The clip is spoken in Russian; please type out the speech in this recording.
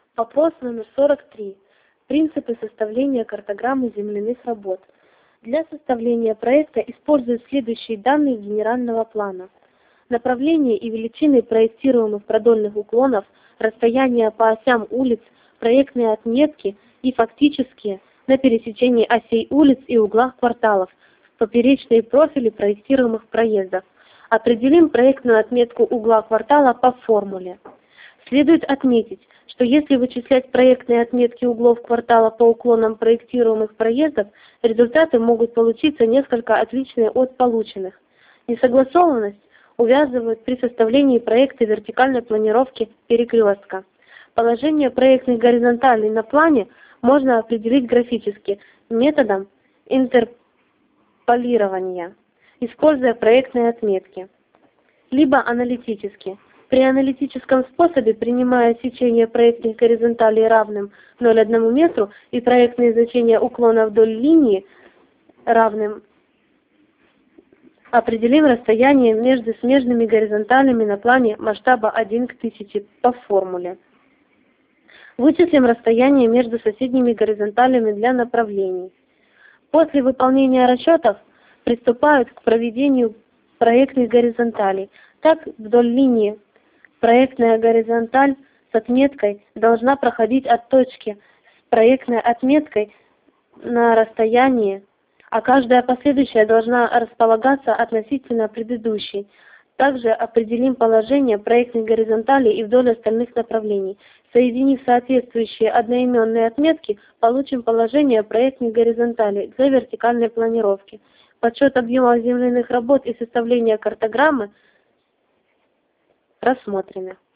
Вопрос номер 43. Принципы составления картограммы земляных работ. Для составления проекта используют следующие данные генерального плана. Направление и величины проектируемых продольных уклонов, расстояния по осям улиц, проектные отметки и фактические на пересечении осей улиц и углах кварталов, поперечные профили проектируемых проездов. Определим проектную отметку угла квартала по формуле. Следует отметить, что если вычислять проектные отметки углов квартала по уклонам проектируемых проездов, результаты могут получиться несколько отличные от полученных. Несогласованность увязывают при составлении проекта вертикальной планировки перекрестка. Положение проектных горизонталей на плане можно определить графически методом интерполирования, используя проектные отметки, либо аналитически. При аналитическом способе, принимая сечение проектных горизонталей равным 0,1 метру и проектные значения уклона вдоль линии равным, определим расстояние между смежными горизонталями на плане масштаба 1 к 1000 по формуле. Вычислим расстояние между соседними горизонталями для направлений. После выполнения расчетов приступают к проведению проектных горизонталей. Так, вдоль линии проектная горизонталь с отметкой должна проходить от точки с проектной отметкой на расстоянии, а каждая последующая должна располагаться относительно предыдущей. Также определим положение проектных горизонталей и вдоль остальных направлений. Соединив соответствующие одноименные отметки, получим положение проектных горизонталей для вертикальной планировки. Подсчет объемов земляных работ и составление картограммы рассмотрены.